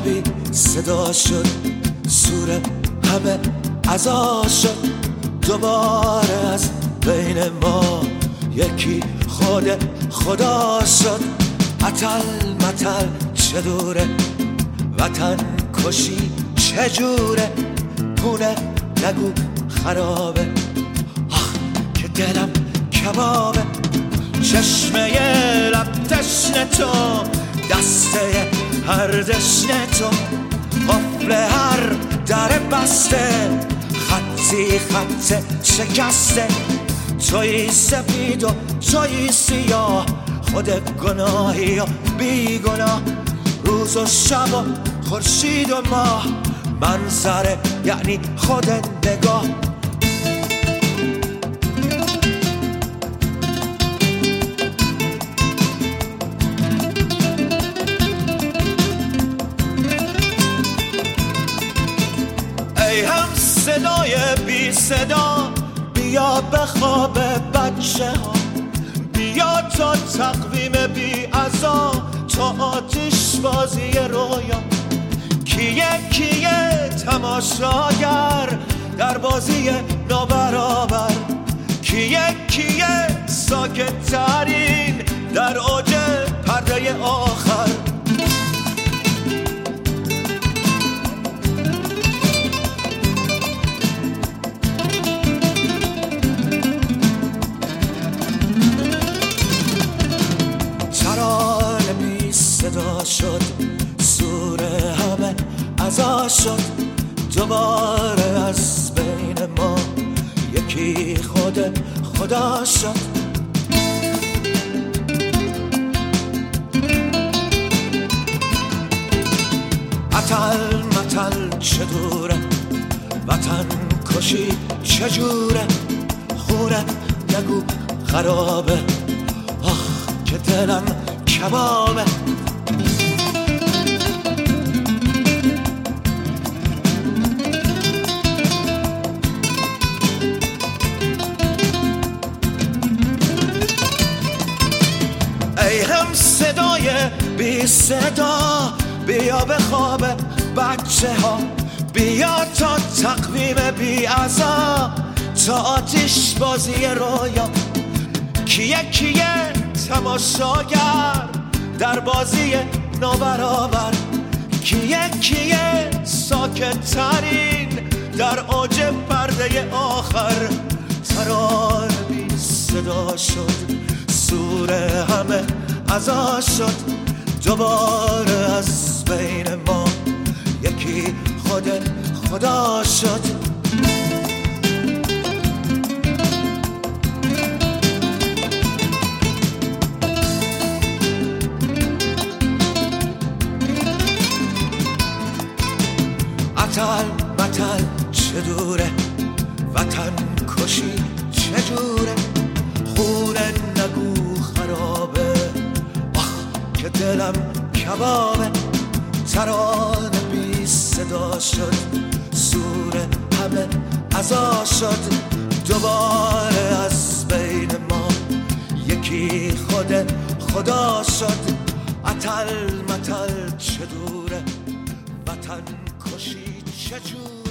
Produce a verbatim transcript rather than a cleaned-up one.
بی صدا شد، سور همه عزا شد. دوباره از بین ما یکی خود خدا شد. عطل مطل چه دوره، وطن کشی چجوره، پونه نگو خرابه، آخ که دلم کبابه. چشمه لب تشنه تو، دسته هر دشنه تو، قفل هر در بسته، خطی خط شکسته. توی سفید و توی سیاه، خود گناهی و بی گناه، روز و شب و خورشید و ماه، منظره یعنی خود نگاه. ای هم صدای بی صدا، بیا به خواب بچه ها، بیا تا تقویم بی عزا، تا آتش بازی رویا. کیه کیه تماشاگر در بازی نابرابر، کیه کیه ساکت ترین در اوج پرده آخر. ترانه بی صدا شد، سور همه عزا شد. دوباره از بین ما یکی خود خدا شد. عطل مطل چه دوره، وطن کشی چجوره، خونه نگو خرابه، آخ که دلم کبابه. ای هم صدای بی صدا، بیا به خواب بچه ها، بیا تا تقویم بی عزا، تا آتش بازی رویا. کیه کیه تماشاگر در بازی نابرابر، کیه کیه ساکت ترین در اوج پرده آخر. ترانه بی صدا شد، سور همه عزا شد. دوباره از بین ما یکی خود خدا شد. عطل مطل چه دوره، وطن کشی چجوره، خونه نگو خرابه، آخ که دلم کبابه. ترانه بی صدا شد، سور همه عزا شد. دوباره از بین ما یکی خود خدا شد. عطل مطل چه دوره، وطن کشی چجوره.